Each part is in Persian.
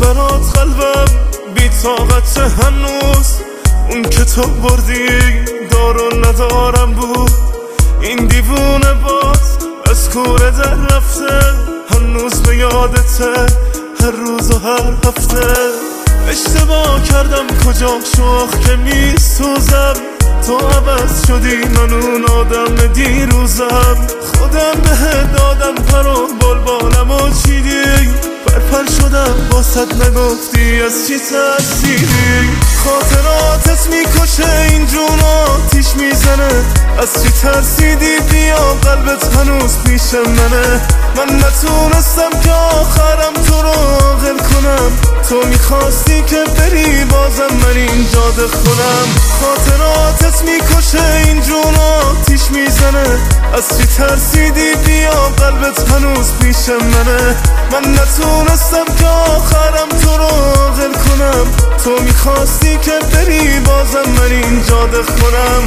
برات قلبم بی طاقت هنوز، اون که تو بردی دار و ندارم بود. این دیوونه باز از کوره در رفته، هنوز به یادته هر روز و هر هفته. اشتباه کردم کجا شوخ که میسوزم، تو عوض شدی من اون آدم دیروزم. خودم بهت دادم پر و بلبالم و چیدی، پرپر شدم باست نگفتی از چی ترسیدی. خاطراتت میکشه این جون آتیش میزنه، از چی ترسیدی بیا قلبت هنوز پیش منه. من نتونستم که آخرم تو رو عاقل کنم، تو میخواستی که بری بازم من اینجا دخونم. خاطراتت میکشه این جون آتیش میزنه، از چی ترسیدی بیا قلبت هنوز پیش منه. من نتونستم که آخرم تو رو عاقل کنم، تو میخواستی که بری بازم من اینجا دخونم.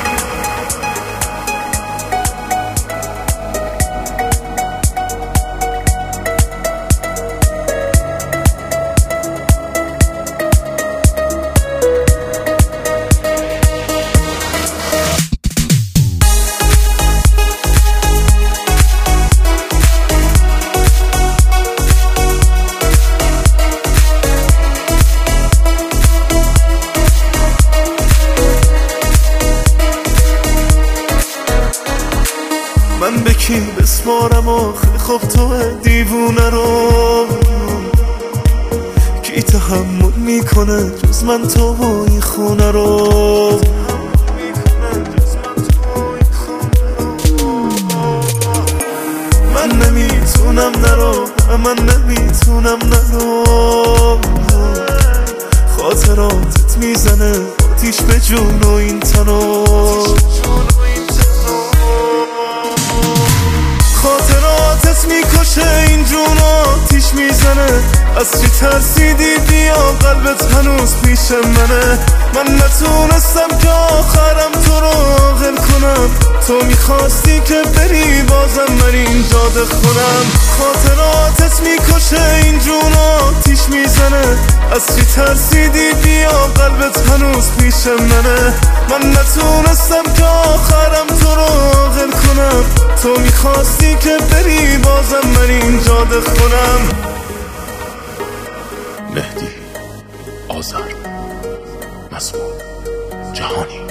من به کی بسپارم آخه خب تو دیوونه رو، کی تحمل میکنه جز من تو و این خونه رو. من نمیتونم نرو، من نمیتونم نرو. خاطراتت میزنه آتیش به جون و این تنو. خاطراتت میکشه این جون آتیش میزنه، از چی ترسیدی بیا قلبت هنوز پیش منه. من نتونستم که آخرم تو رو عاقل کنم، تو میخواستی که بری بازم من اینجا دخونم. خاطراتت میکشه این جون آتیش میزنه، از چی ترسیدی بیا قلبت هنوز پیش منه. من نتونستم که آخرم تو رو عاقل کنم، تو میخواستی که بری بازم من اینجا دخونم. مهدی آذر، مسموع جهانی.